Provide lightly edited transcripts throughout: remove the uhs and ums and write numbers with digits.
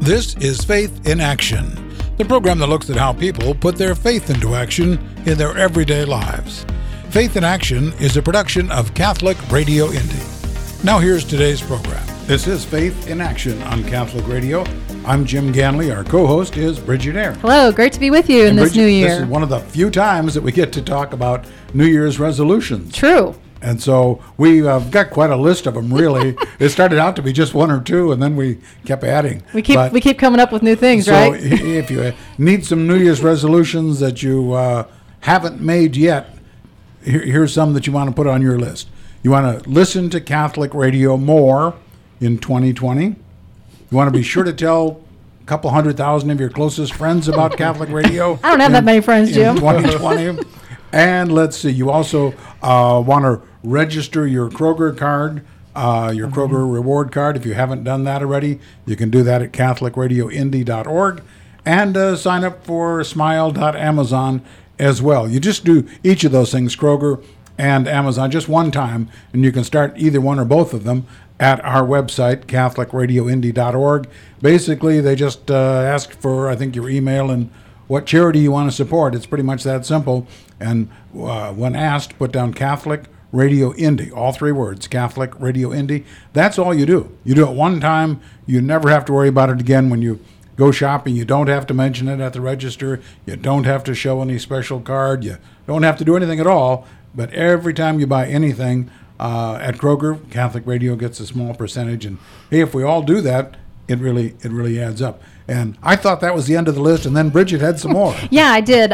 This is Faith in Action, the program that looks at how people put their faith into action in their everyday lives. Faith in Action is a production of Catholic Radio Indy. Now here's today's program. This is Faith in Action on Catholic Radio. I'm Jim Ganley. Our co-host is Bridget Eyre. Hello, great to be with you in this new year. This is one of the few times that we get to talk about New Year's resolutions. True. And so we've got quite a list of them, really. It started out to be just one or two, and then we kept adding. We keep coming up with new things, right? So if you need some New Year's resolutions that you haven't made yet, here's some that you want to put on your list. You want to listen to Catholic radio more in 2020. You want to be sure to tell a couple 100,000 of your closest friends about Catholic radio. I don't have that many friends, Jim. In 2020. And let's see, you also want to register your Kroger card, your Kroger reward card. If you haven't done that already, you can do that at catholicradioindy.org and sign up for smile.amazon as well. You just do each of those things, Kroger and Amazon, just one time, and you can start either one or both of them at our website, catholicradioindy.org. Basically, they just ask for, I think, your email and what charity you want to support. It's pretty much that simple. And when asked, put down Catholic Radio Indy, all three words, Catholic Radio Indy. That's all you do. You do it one time. You never have to worry about it again when you go shopping. You don't have to mention it at the register. You don't have to show any special card. You don't have to do anything at all. But every time you buy anything at Kroger, Catholic Radio gets a small percentage. And hey, if we all do that, it really adds up. And I thought that was the end of the list, and then Bridget had some more. Yeah, I did.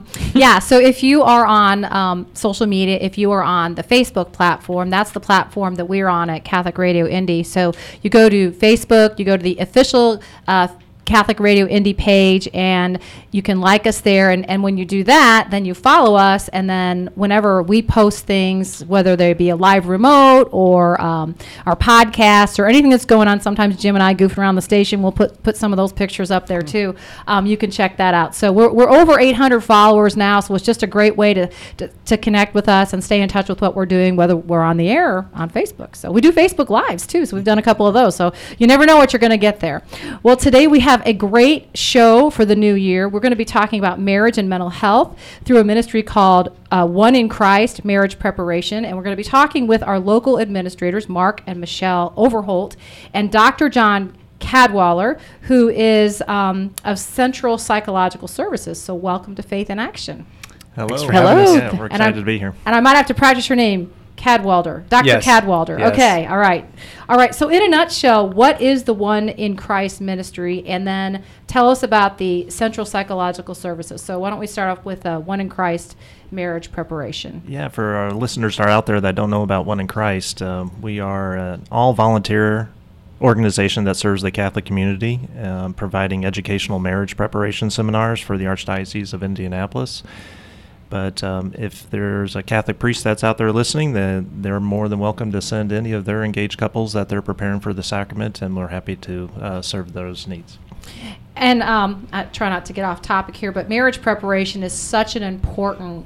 So if you are on social media, if you are on the Facebook platform, that's the platform that we're on at Catholic Radio Indy. So you go to Facebook, you go to the official Catholic Radio Indy page, and you can like us there. And when you do that, then you follow us, and then whenever we post things, whether they be a live remote or our podcast or anything that's going on, sometimes Jim and I goofing around the station, we'll put some of those pictures up there too. You can check that out. So we're over 800 followers now, so it's just a great way to connect with us and stay in touch with what we're doing, whether we're on the air or on Facebook. So we do Facebook Lives too, so we've done a couple of those. So you never know what you're going to get there. Well, today we have a great show for the new year. We're going to be talking about marriage and mental health through a ministry called One in Christ Marriage Preparation, and we're going to be talking with our local administrators, Mark and Michelle Overholt, and Dr. John Cadwaller, who is of Central Psychological Services. So welcome to Faith in Action. Hello. Thanks for having us. Yeah, we're excited to be here. And I might have to practice your name. Cadwalder. Dr. Yes. Cadwalder. Yes. Okay. All right. So in a nutshell, what is the One in Christ ministry? And then tell us about the Central Psychological Services. So why don't we start off with One in Christ marriage preparation? Yeah, for our listeners that are out there that don't know about One in Christ, we are an all-volunteer organization that serves the Catholic community, providing educational marriage preparation seminars for the Archdiocese of Indianapolis. But if there's a Catholic priest that's out there listening, then they're more than welcome to send any of their engaged couples that they're preparing for the sacrament, and we're happy to serve those needs. And I try not to get off topic here, but marriage preparation is such an important,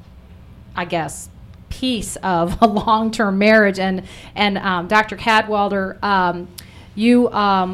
I guess, piece of a long-term marriage. And Dr. Cadwalder, you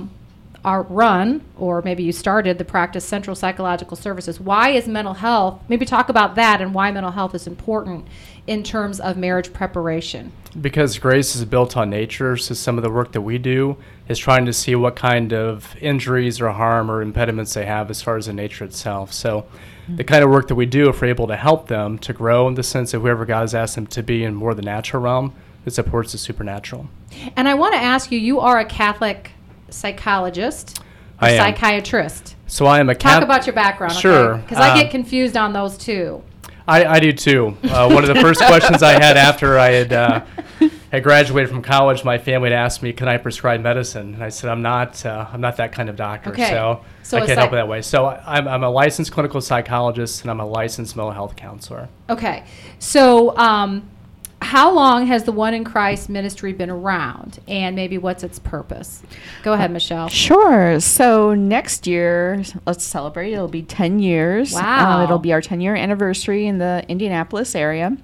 are run, or maybe you started the practice Central Psychological Services. Why is mental health, maybe talk about that and why mental health is important in terms of marriage preparation. Because grace is built on nature, so some of the work that we do is trying to see what kind of injuries or harm or impediments they have as far as the nature itself. So the kind of work that we do, if we're able to help them to grow in the sense of whoever God has asked them to be in more the natural realm, it supports the supernatural. And I want to ask you, you are a Catholic psychologist, a psychiatrist. So I am a Talk about your background, Sure. Because I get confused on those two. I do too. One of the first questions I had after I had graduated from college, my family had asked me, "Can I prescribe medicine?" And I said, "I'm not that kind of doctor, so I can't help it that way." So I'm a licensed clinical psychologist, and I'm a licensed mental health counselor. Okay, so how long has the One in Christ ministry been around, and maybe what's its purpose? Go ahead, Michelle. Sure. So next year, let's celebrate. It'll be 10 years. Wow. It'll be our 10-year anniversary in the Indianapolis area.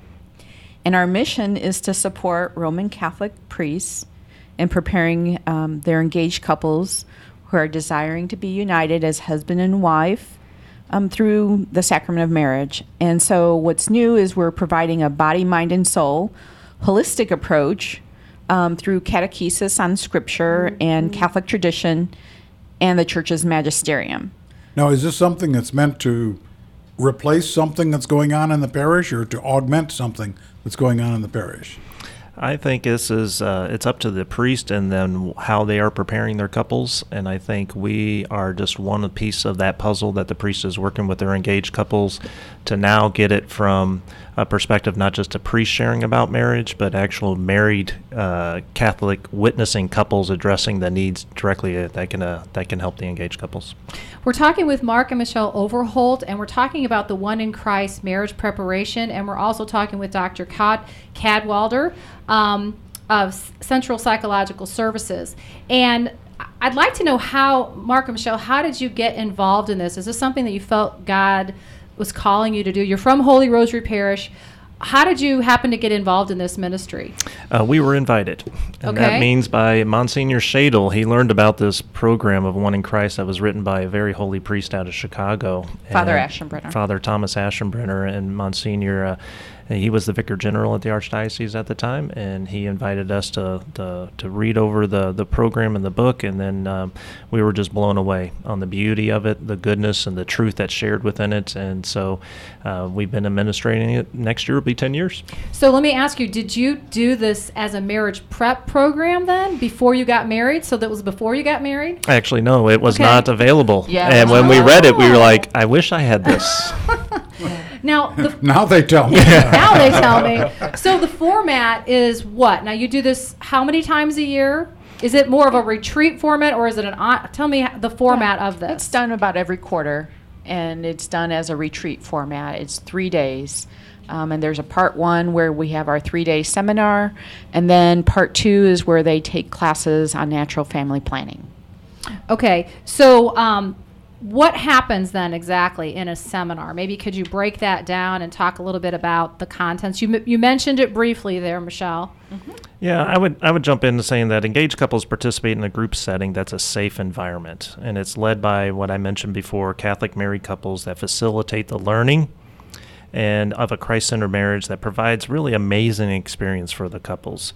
And our mission is to support Roman Catholic priests in preparing their engaged couples who are desiring to be united as husband and wife through the sacrament of marriage. And so what's new is we're providing a body, mind, and soul holistic approach through catechesis on Scripture and Catholic tradition and the Church's magisterium. Now, is this something that's meant to replace something that's going on in the parish or to augment something that's going on in the parish? I think this is it's up to the priest and then how they are preparing their couples, and I think we are just one piece of that puzzle that the priest is working with their engaged couples to now get it from a perspective not just a priest sharing about marriage, but actual married Catholic witnessing couples addressing the needs directly that can help the engaged couples. We're talking with Mark and Michelle Overholt, and we're talking about the One in Christ marriage preparation, and we're also talking with Dr. Cadwalder of Central Psychological Services. And I'd like to know how, Mark and Michelle, how did you get involved in this? Is this something that you felt God was calling you to do? You're from Holy Rosary Parish. How did you happen to get involved in this ministry? We were invited, and Okay. that means by Monsignor Shadle. He learned about this program of One in Christ that was written by a very holy priest out of Chicago. Father and Aschenbrenner. Father Thomas Aschenbrenner, and Monsignor, he was the Vicar General at the Archdiocese at the time, and he invited us to read over the program and the book, and then we were just blown away on the beauty of it, the goodness and the truth that's shared within it, and so we've been administrating it. Next year will be 10 years. So let me ask you, did you do this as a marriage prep program then, before you got married? So that was before you got married? Actually, no, it was Okay. not available. Yeah. And when we read it, we were Oh. like, I wish I had this. Now, Now they tell me. now they tell me. So the format is what? Now you do this how many times a year? Is it more of a retreat format, or is it tell me the format of this. It's done about every quarter, and it's done as a retreat format. It's 3 days. And there's a part 1 where we have our 3-day seminar, and then part 2 is where they take classes on natural family planning. Okay, so what happens then exactly in a seminar? Maybe could you break that down and talk a little bit about the contents? You mentioned it briefly there, Michelle. Yeah, I would jump into saying that engaged couples participate in a group setting that's a safe environment, and it's led by what I mentioned before, Catholic married couples that facilitate the learning and of a Christ-centered marriage that provides really amazing experience for the couples,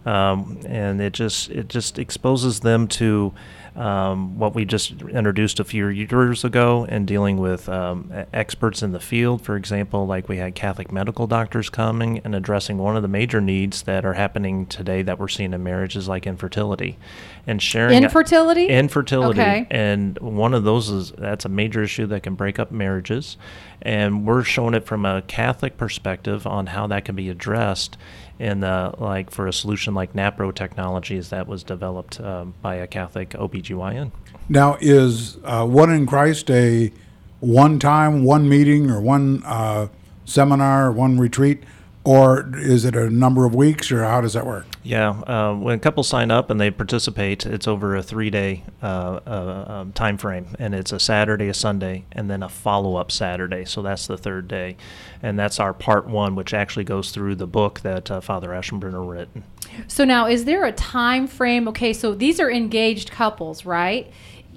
and it just exposes them to what we just introduced a few years ago in dealing with experts in the field. For example, like we had Catholic medical doctors coming and addressing one of the major needs that are happening today that we're seeing in marriages, like infertility, and sharing Infertility? Infertility, Okay. and one of those that's a major issue that can break up marriages, and we're showing it from a Catholic perspective on how that can be addressed in like for a solution like NAPRO Technologies that was developed by a Catholic OBGYN. Now, is One in Christ a one-time, one meeting, or one seminar, or one retreat, or is it a number of weeks, or how does that work? Yeah, when couples sign up and they participate, it's over a 3-day time frame, and it's a Saturday, a Sunday, and then a follow-up Saturday. So that's the third day, and that's our part 1, which actually goes through the book that Father Aschenbrenner written. So now, is there a time frame? Okay, so these are engaged couples, right?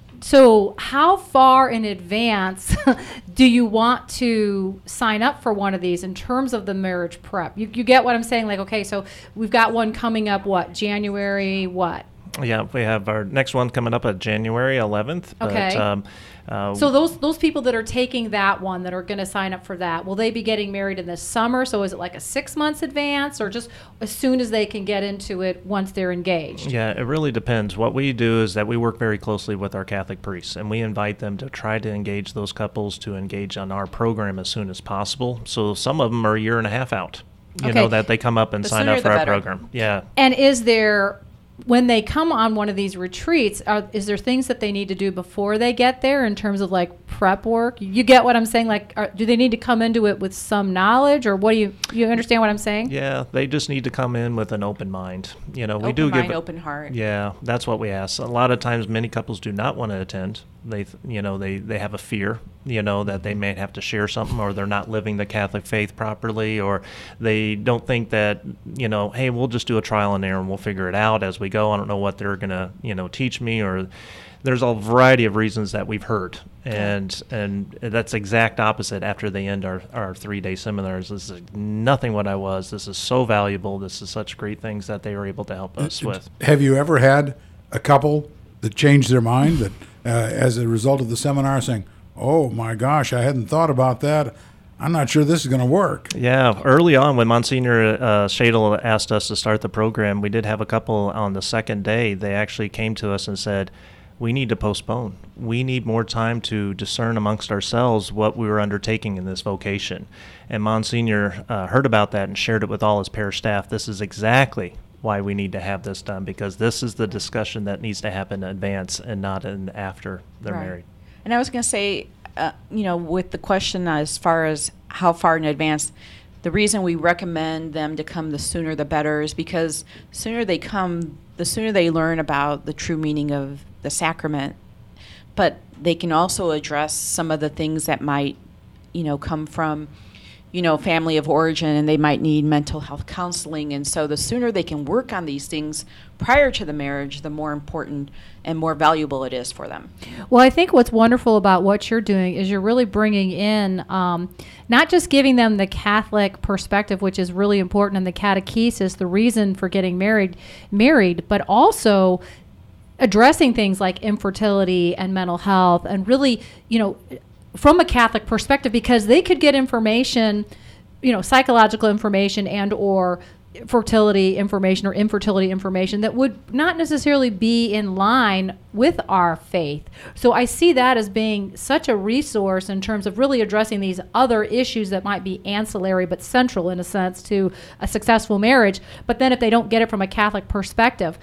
So how far in advance do you want to sign up for one of these in terms of the marriage prep? You get what I'm saying? Like, okay, so we've got one coming up, what, January, what? Yeah, we have our next one coming up at January 11th. Okay. But, So those people that are taking that one, that are going to sign up for that, will they be getting married in the summer? So is it like a 6 months advance, or just as soon as they can get into it once they're engaged? Yeah, it really depends. What we do is that we work very closely with our Catholic priests, and we invite them to try to engage those couples to engage on our program as soon as possible. So some of them are a year and a half out, you know, Okay. that they come up and The sign sooner up for the our better. program. Yeah. And is there, when they come on one of these retreats, is there things that they need to do before they get there in terms of like prep work? You get what I'm saying? Like, do they need to come into it with some knowledge, or what do you understand what I'm saying? Yeah, they just need to come in with an open mind. You know, we Open do mind, give open heart. Yeah, that's what we ask. A lot of times, many couples do not want to attend. They have a fear that they may have to share something, or they're not living the Catholic faith properly, or they don't think that, hey, we'll just do a trial and error and we'll figure it out as we go. I don't know what they're going to, teach me, or there's a variety of reasons that we've heard. And that's exact opposite after they end our 3-day seminars. This is nothing what I was. This is so valuable. This is such great things that they were able to help us with. Have you ever had a couple that changed their mind that as a result of the seminar saying, oh my gosh, I hadn't thought about that. I'm not sure this is going to work. Yeah, early on when Monsignor Shadle asked us to start the program, we did have a couple on the second day. They actually came to us and said, we need to postpone. We need more time to discern amongst ourselves what we were undertaking in this vocation. And Monsignor heard about that and shared it with all his parish staff. This is exactly why we need to have this done, because this is the discussion that needs to happen in advance and not after they're married. And I was going to say, with the question as far as how far in advance, the reason we recommend them to come the sooner the better is because the sooner they come, the sooner they learn about the true meaning of the sacrament. But they can also address some of the things that might, come from, family of origin, and they might need mental health counseling. And so the sooner they can work on these things prior to the marriage, the more important and more valuable it is for them. Well, I think what's wonderful about what you're doing is you're really bringing in, not just giving them the Catholic perspective, which is really important, and the catechesis, the reason for getting married, but also addressing things like infertility and mental health, and really, from a Catholic perspective, because they could get information, psychological information and or fertility information or infertility information that would not necessarily be in line with our faith. So I see that as being such a resource in terms of really addressing these other issues that might be ancillary but central in a sense to a successful marriage. But then if they don't get it from a Catholic perspective,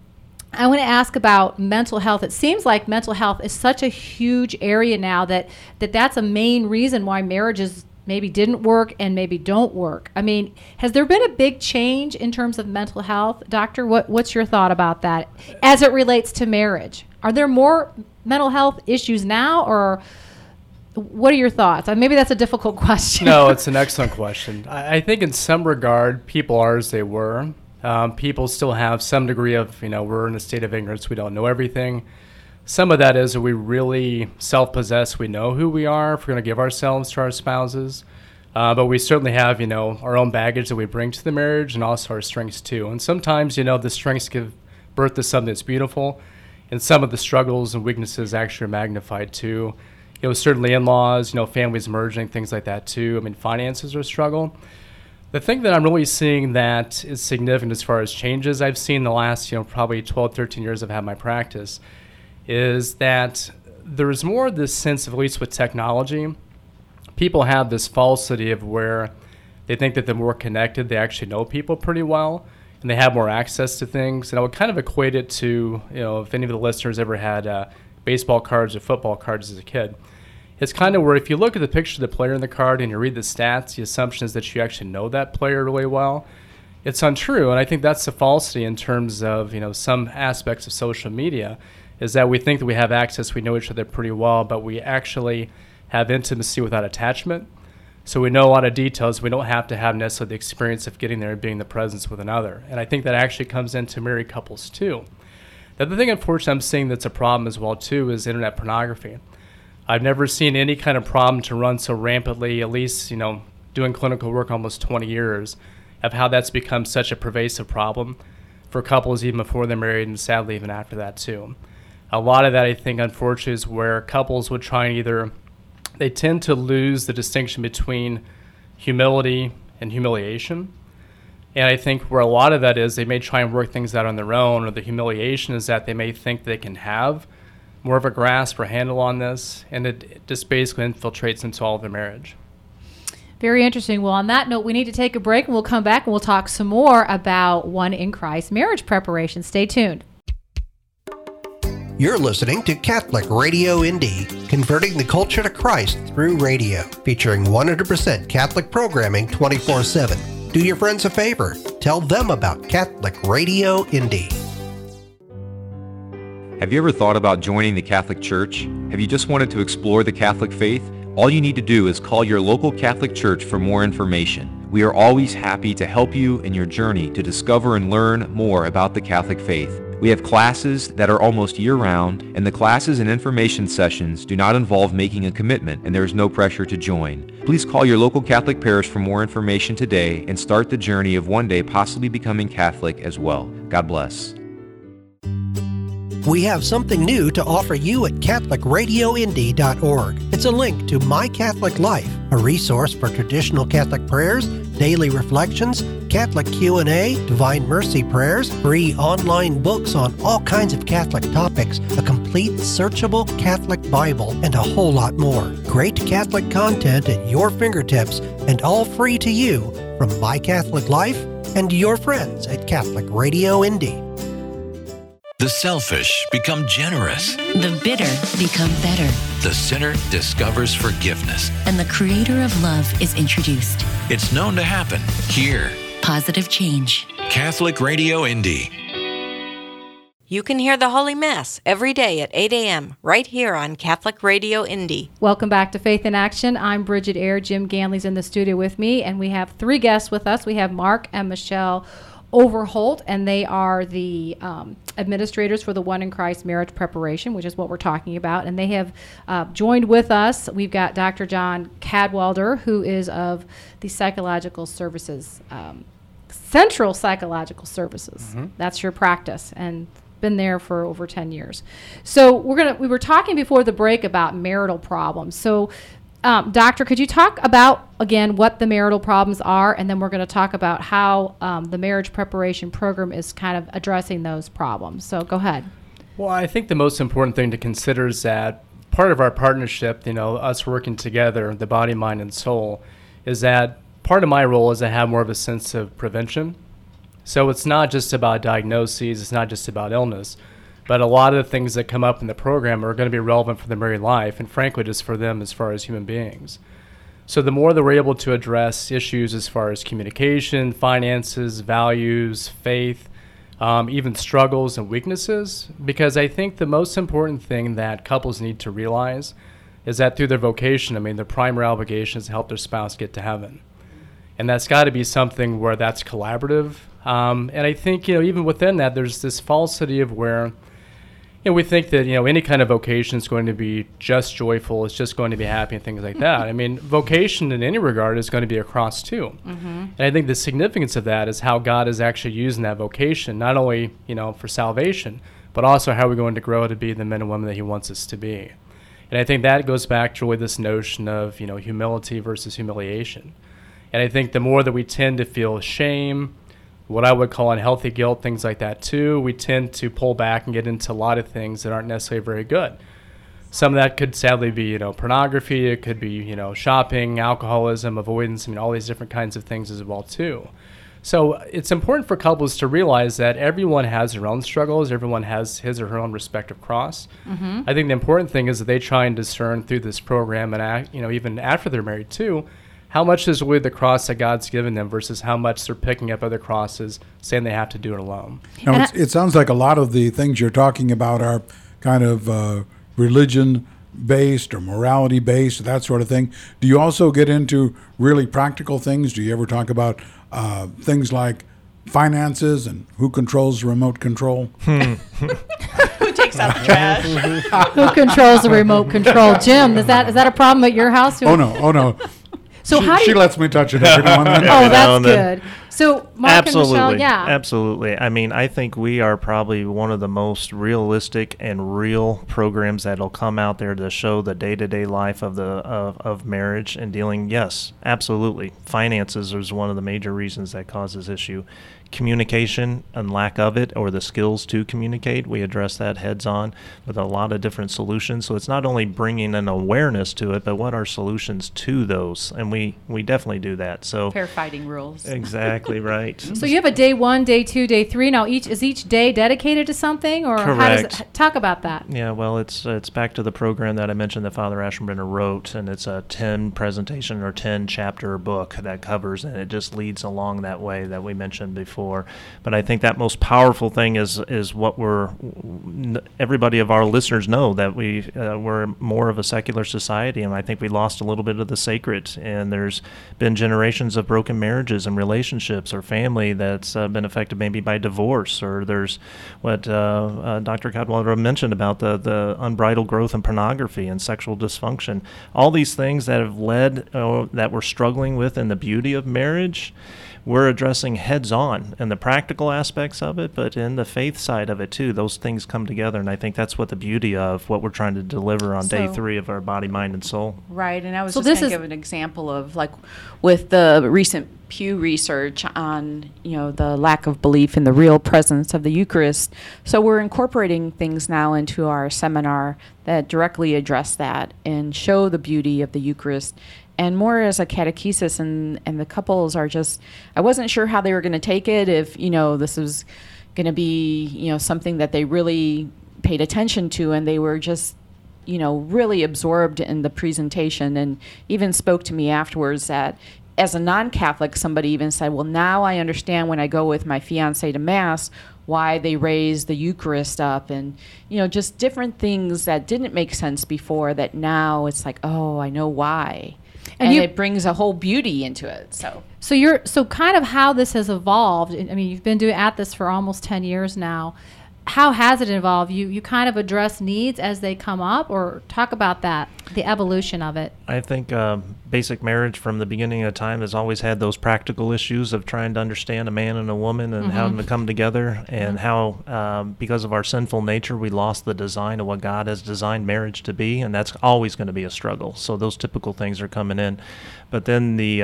I want to ask about mental health. It seems like mental health is such a huge area now that's a main reason why marriages maybe didn't work and maybe don't work. I mean, has there been a big change in terms of mental health? Doctor, what's your thought about that as it relates to marriage? Are there more mental health issues now, or what are your thoughts? Maybe that's a difficult question. No, it's an excellent question. I think in some regard, people are as they were. People still have some degree of, we're in a state of ignorance. We don't know everything. Some of that is that we really self-possess. We know who we are if we're going to give ourselves to our spouses. But we certainly have, our own baggage that we bring to the marriage, and also our strengths too. And sometimes, the strengths give birth to something that's beautiful. And some of the struggles and weaknesses actually are magnified too. Certainly in-laws, families merging, things like that too. Finances are a struggle. The thing that I'm really seeing that is significant as far as changes I've seen in the last, probably 12, 13 years I've had my practice, is that there's more this sense of, at least with technology, people have this falsity of where they think that they're more connected, they actually know people pretty well, and they have more access to things. And I would kind of equate it to, if any of the listeners ever had baseball cards or football cards as a kid. It's kind of where if you look at the picture of the player in the card and you read the stats, the assumption is that you actually know that player really well. It's untrue, and I think that's the falsity in terms of, some aspects of social media, is that we think that we have access, we know each other pretty well, but we actually have intimacy without attachment. So we know a lot of details. We don't have to have necessarily the experience of getting there and being in the presence with another. And I think that actually comes into married couples too. The other thing, unfortunately, I'm seeing that's a problem as well too is internet pornography. I've never seen any kind of problem to run so rampantly, at least, doing clinical work almost 20 years, of how that's become such a pervasive problem for couples even before they're married, and sadly even after that too. A lot of that, I think, unfortunately, is where couples would try and they tend to lose the distinction between humility and humiliation. And I think where a lot of that is, they may try and work things out on their own, or the humiliation is that they may think they can have more of a grasp or handle on this, and it just basically infiltrates into all of their marriage. Very interesting. Well, on that note, we need to take a break, and we'll come back and we'll talk some more about One in Christ marriage preparation. Stay tuned. You're listening to Catholic Radio Indy, converting the culture to Christ through radio, featuring 100% Catholic programming 24/7. Do your friends a favor. Tell them about Catholic Radio Indy. Have you ever thought about joining the Catholic Church? Have you just wanted to explore the Catholic faith? All you need to do is call your local Catholic Church for more information. We are always happy to help you in your journey to discover and learn more about the Catholic faith. We have classes that are almost year-round, and the classes and information sessions do not involve making a commitment, and there is no pressure to join. Please call your local Catholic parish for more information today and start the journey of one day possibly becoming Catholic as well. God bless. We have something new to offer you at CatholicRadioIndy.org. It's a link to My Catholic Life, a resource for traditional Catholic prayers, daily reflections, Catholic Q&A, Divine Mercy prayers, free online books on all kinds of Catholic topics, a complete searchable Catholic Bible, and a whole lot more. Great Catholic content at your fingertips and all free to you from My Catholic Life and your friends at Catholic Radio Indy. The selfish become generous. The bitter become better. The sinner discovers forgiveness. And the creator of love is introduced. It's known to happen here. Positive change. Catholic Radio Indy. You can hear the Holy Mass every day at 8 a.m. right here on Catholic Radio Indy. Welcome back to Faith in Action. I'm Bridget Eyre. Jim Ganley's in the studio with me, and we have 3 guests with us. We have Mark and Michelle Overholt, and they are the administrators for the One in Christ Marriage Preparation, which is what we're talking about. And they have joined with us. We've got Dr. John Cadwalder, who is of the Psychological Services, Central Psychological Services. Mm-hmm. That's your practice, and been there for over 10 years. So we were talking before the break about marital problems. So Doctor, could you talk about, again, what the marital problems are, and then we're going to talk about how the marriage preparation program is kind of addressing those problems. So go ahead. Well, I think the most important thing to consider is that part of our partnership, us working together, the body, mind, and soul, is that part of my role is to have more of a sense of prevention. So it's not just about diagnoses, it's not just about illness, but a lot of the things that come up in the program are going to be relevant for the married life, and frankly, just for them as far as human beings. So the more that we're able to address issues as far as communication, finances, values, faith, even struggles and weaknesses, because I think the most important thing that couples need to realize is that through their vocation, their primary obligation is to help their spouse get to heaven. And that's got to be something where that's collaborative. And I think, even within that, there's this falsity of where we think that, any kind of vocation is going to be just joyful, it's just going to be happy and things like that. Vocation in any regard is going to be a cross too. Mm-hmm. And I think the significance of that is how God is actually using that vocation, not only, for salvation, but also how we're going to grow to be the men and women that he wants us to be. And I think that goes back to really this notion of, humility versus humiliation. And I think the more that we tend to feel shame, what I would call unhealthy guilt, things like that too, we tend to pull back and get into a lot of things that aren't necessarily very good. Some of that could sadly be, pornography, it could be, shopping, alcoholism, avoidance, all these different kinds of things as well too. So it's important for couples to realize that everyone has their own struggles, everyone has his or her own respective cross. Mm-hmm. I think the important thing is that they try and discern through this program and, even after they're married too, how much is really the cross that God's given them versus how much they're picking up other crosses, saying they have to do it alone. Now, it sounds like a lot of the things you're talking about are kind of religion-based or morality-based, that sort of thing. Do you also get into really practical things? Do you ever talk about things like finances and who controls the remote control? Who takes out the trash? Who controls the remote control? Jim, is that a problem at your house? Oh, no. So she lets me touch it every now and then. Oh, that's good. So, Mark and Michelle, yeah. Absolutely. I think we are probably one of the most realistic and real programs that'll come out there to show the day-to-day life of marriage and dealing. Yes, absolutely. Finances is one of the major reasons that causes issue. Communication and lack of it, or the skills to communicate, we address that heads on with a lot of different solutions. So it's not only bringing an awareness to it, but what are solutions to those? And we definitely do that. So fair fighting rules. Exactly right. So you have a day 1, day 2, day 3. Now is each day dedicated to something, or correct. How does it, talk about that? Yeah, well, it's back to the program that I mentioned that Father Aschenbrenner wrote, and it's a 10 presentation or 10 chapter book that covers, and it just leads along that way that we mentioned before. for. But I think that most powerful thing is what everybody of our listeners know, that we're more of a secular society, and I think we lost a little bit of the sacred. And there's been generations of broken marriages and relationships or family that's been affected maybe by divorce, or there's what Dr. Cadwallader mentioned about the unbridled growth in pornography and sexual dysfunction. All these things that have led, that we're struggling with in the beauty of marriage, we're addressing heads on in the practical aspects of it, but in the faith side of it too. Those things come together, and I think that's what the beauty of what we're trying to deliver on day 3 of our body, mind, and soul. Right, and I was just going to give an example of, like, with the recent Pew research on, the lack of belief in the real presence of the Eucharist. So we're incorporating things now into our seminar that directly address that and show the beauty of the Eucharist, and more as a catechesis, and the couples are just, I wasn't sure how they were going to take it, if, this was going to be, something that they really paid attention to, and they were just, really absorbed in the presentation, and even spoke to me afterwards that, as a non-Catholic, somebody even said, well, now I understand when I go with my fiance to Mass why they raise the Eucharist up, and, just different things that didn't make sense before, that now it's like, oh, I know why. And it brings a whole beauty into it. So kind of how this has evolved. I mean, you've been at this for almost 10 years now. How has it evolved? You kind of address needs as they come up, or talk about that, the evolution of it. I think basic marriage from the beginning of time has always had those practical issues of trying to understand a man and a woman and how to come together, and how because of our sinful nature we lost the design of what God has designed marriage to be, and that's always going to be a struggle. So those typical things are coming in. But then the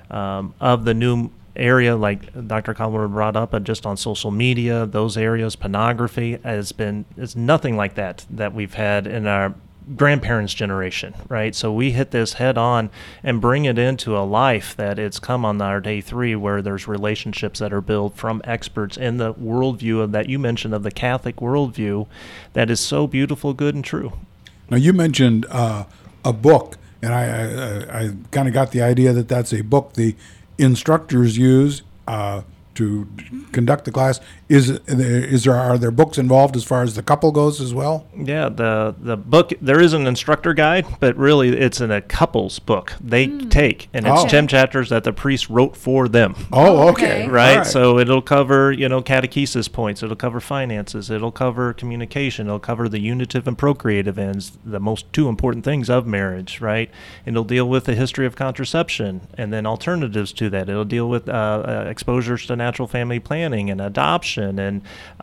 of the new area, like Dr. Cadwallader brought up, just on social media, those areas, pornography is nothing like that we've had in our grandparents' generation, right? So we hit this head on and bring it into a life that it's come on our day 3, where there's relationships that are built from experts in the worldview of that you mentioned, of the Catholic worldview, that is so beautiful, good, and true. Now, you mentioned a book, and I kind of got the idea that that's a book the instructors use to conduct the class. Are there books involved as far as the couple goes as well? Yeah, the book, there is an instructor guide, but really it's in a couple's book they take, and it's 10 chapters that the priest wrote for them. Oh, okay. Right? So it'll cover, catechesis points, it'll cover finances, it'll cover communication, it'll cover the unitive and procreative ends, the most 2 important things of marriage, right? And it'll deal with the history of contraception and then alternatives to that. It'll deal with exposures to natural family planning and adoption, and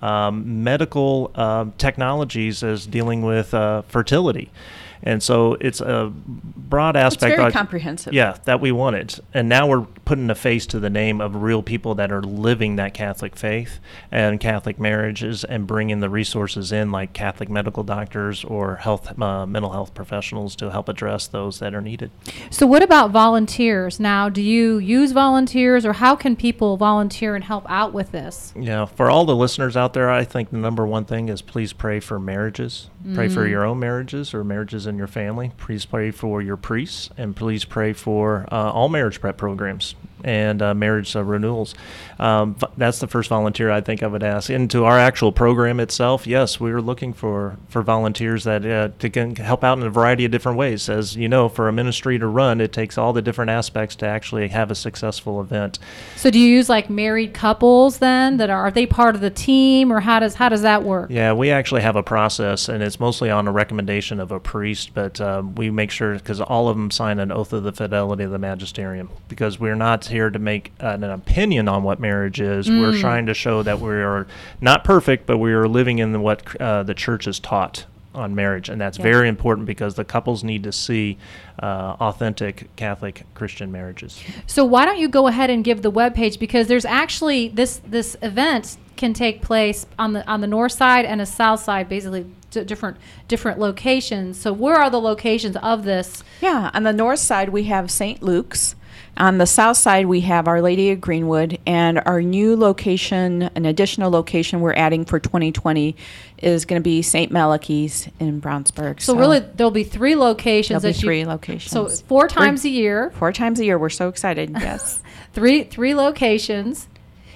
medical technologies as dealing with fertility. And so it's a broad aspect. It's very comprehensive. Yeah, that we wanted. And now we're putting a face to the name of real people that are living that Catholic faith and Catholic marriages, and bringing the resources in, like Catholic medical doctors or mental health professionals, to help address those that are needed. So what about volunteers? Now, do you use volunteers, or how can people volunteer and help out with this? Yeah, for all the listeners out there, I think the number one thing is please pray for marriages. Pray for your own marriages or marriages in your family. Please pray for your priests, and please pray for all marriage prep programs and marriage renewals. That's the first volunteer I think I would ask. Into our actual program itself, yes, we're looking for volunteers that can help out in a variety of different ways. As you know, for a ministry to run, it takes all the different aspects to actually have a successful event. So do you use like married couples then? Are they part of the team, or how does that work? Yeah, we actually have a process, and it's mostly on a recommendation of a priest, but we make sure, because all of them sign an oath of the fidelity of the magisterium, because we're not here to make an opinion on what marriage is. We're trying to show that we are not perfect, but we are living in what the church is taught on marriage, and that's very important, because the couples need to see authentic Catholic Christian marriages. So why don't you go ahead and give the webpage, because there's actually this event can take place on the north side and the south side, basically different locations. So where are the locations of this? Yeah, on the north side we have St. Luke's. On the south side, we have Our Lady of Greenwood, and our new location, an additional location we're adding for 2020, is going to be St. Malachy's in Brownsburg. So really, there'll be 3 locations. There'll be 3 locations. So 4 times a year. 4 times a year. We're so excited, yes. Three locations.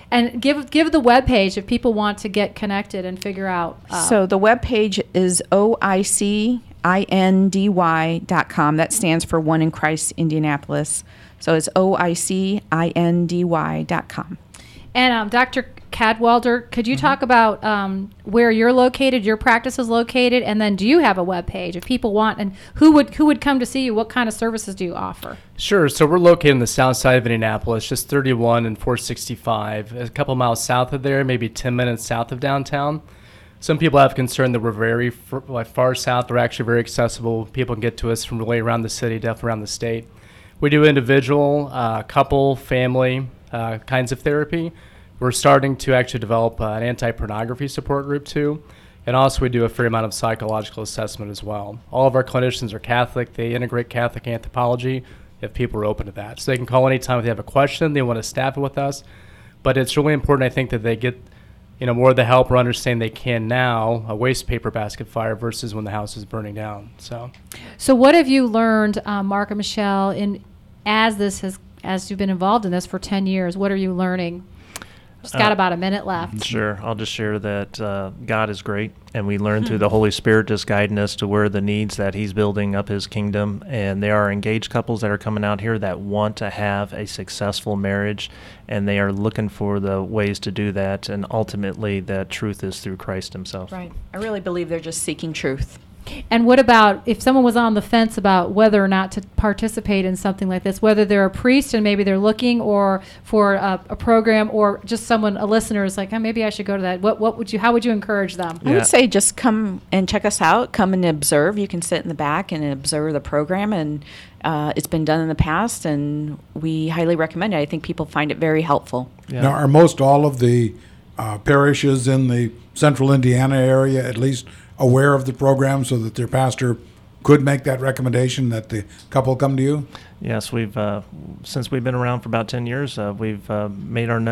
And give the webpage if people want to get connected and figure out. So the webpage is OICINDY.com. That stands for One in Christ Indianapolis. So it's OICINDY.com. And Dr. Cadwalder, could you talk about where you're located, your practice is located, and then do you have a web page if people want, and who would come to see you? What kind of services do you offer? Sure. So we're located in the south side of Indianapolis, just 31 and 465, a couple miles south of there, maybe 10 minutes south of downtown. Some people have concern that we're very far south. We're actually very accessible. People can get to us from really around the city, definitely around the state. We do individual, couple, family kinds of therapy. We're starting to actually develop an anti-pornography support group too. And also we do a fair amount of psychological assessment as well. All of our clinicians are Catholic. They integrate Catholic anthropology if people are open to that. So they can call anytime if they have a question, they want to staff it with us. But it's really important, I think, that they get more of the help or understand they can now, a waste paper basket fire versus when the house is burning down. So what have you learned, Mark and Michelle, as you've been involved in this for 10 years, what are you learning? Just got about a minute left. Sure. I'll just share that God is great, and we learn through the Holy Spirit just guiding us to where the needs that He's building up His kingdom. And there are engaged couples that are coming out here that want to have a successful marriage, and they are looking for the ways to do that. And ultimately, that truth is through Christ Himself. Right. I really believe they're just seeking truth. And what about if someone was on the fence about whether or not to participate in something like this, whether they're a priest and maybe they're looking or for a program, or just a listener is like, maybe I should go to that. How would you encourage them? I would say just come and check us out. Come and observe. You can sit in the back and observe the program, and it's been done in the past, and we highly recommend it. I think people find it very helpful. Yeah. Now, are most all of the parishes in the central Indiana area at least aware of the program so that their pastor could make that recommendation that the couple come to you? Yes, we've since we've been around for about 10 years, we've made our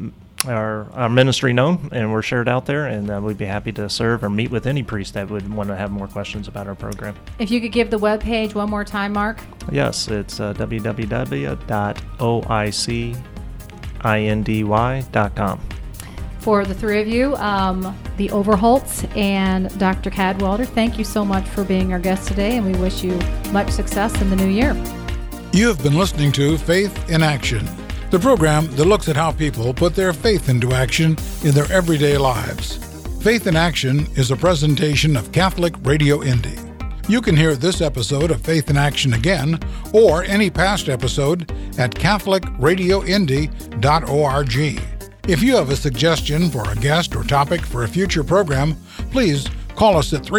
ministry known, and we're shared out there, and we'd be happy to serve or meet with any priest that would want to have more questions about our program. If you could give the webpage one more time, Mark. Yes, it's www.oicindy.com. For the three of you, the Overholts and Dr. Cadwalder, thank you so much for being our guest today, and we wish you much success in the new year. You have been listening to Faith in Action, the program that looks at how people put their faith into action in their everyday lives. Faith in Action is a presentation of Catholic Radio Indy. You can hear this episode of Faith in Action again, or any past episode at CatholicRadioIndy.org. If you have a suggestion for a guest or topic for a future program, please call us at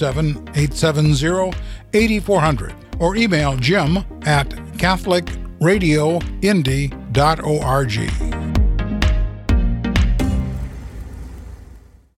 317-870-8400 or email Jim at CatholicRadioIndy.org.